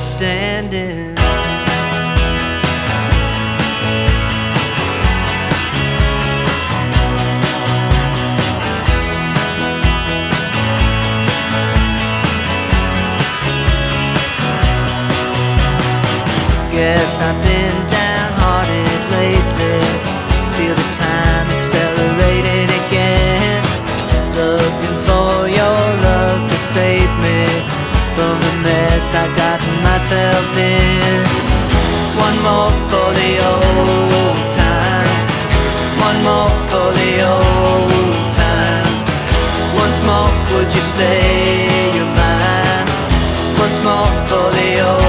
standing. Guess I've been downhearted lately. Feel the time accelerating again. Looking for your love to save me from the mess I got myself in. One more for the old times. One more for the old times. Once more, would you say you're mine? Once more for the old